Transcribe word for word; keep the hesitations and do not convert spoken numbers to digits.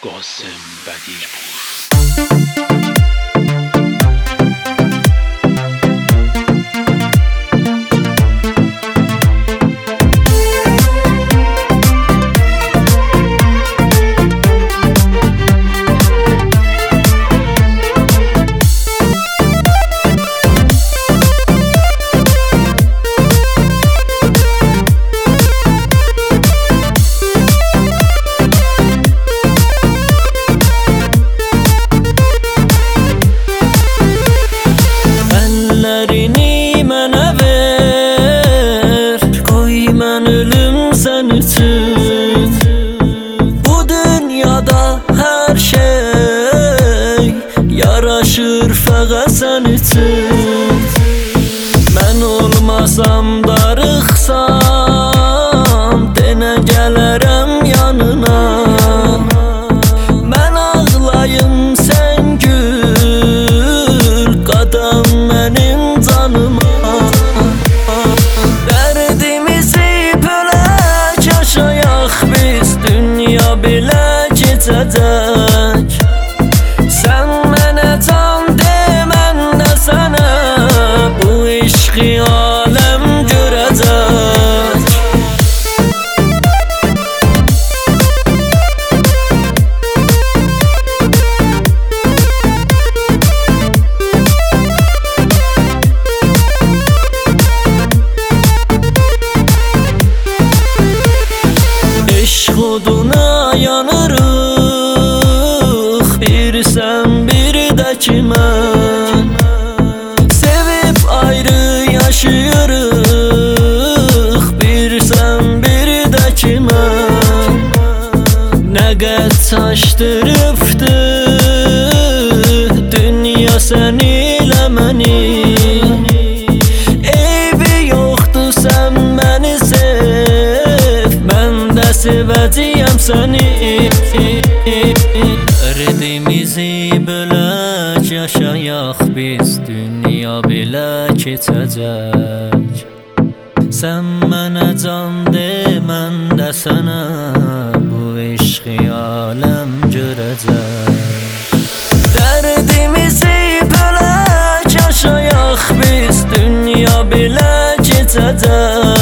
قاسم بدیرپور. Bu dünyada her şey yaraşır fəqət sən üçün. Mən olmasam darıxsam denə gələrəm yanına. Mən ağlayım sən gül, qadam mənim canıma. Belə keçəcək. Sən mənə can de, mən də sənə. Bu eşqi aləm görəcək. Eşq oduna yanırıq, bir sən bir də ki mən. Sevib ayrı yaşayırıq, bir sən bir də ki mən. Nə qəd çaşdırıbdı dünya səni ilə məni. Eybi yoxdur sən məni sev, mən də sevəcəyəm səni. Dərdimizi bölək, yaşayaq biz, dünya belə keçəcək. Sən mənə can de, mən də sənə. Bu eşqi aləm görəcək. Dərdimizi bölək, yaşayaq biz, dünya belə keçəcək.